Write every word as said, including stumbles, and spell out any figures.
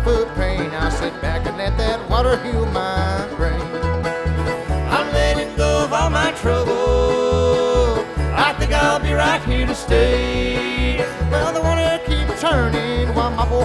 life of pain. I'll sit back and let that water heal my brain. I'm letting go of all my trouble. I think I'll be right here to stay.